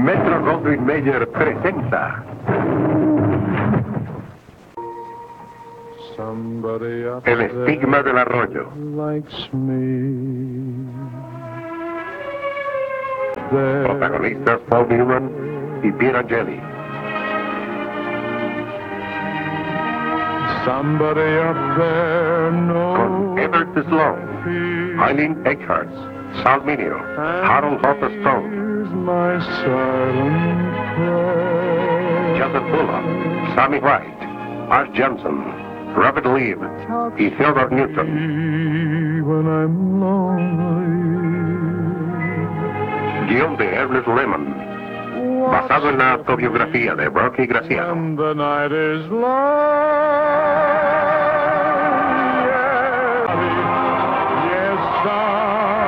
Metro-Goldwyn-Mayer presenta El estigma del arroyo. Protagonistas Paul Newman y Pier Angeli. Con Everett Sloan, Eileen Eckhart, Sal Mineo, Harold Hopper Stone, Joseph Bullock, Sammy White, Art Johnson, Robert Leib y Theodore Newton. Guión de Ernest Lehman, basado en la autobiografía de Rocky Graciano.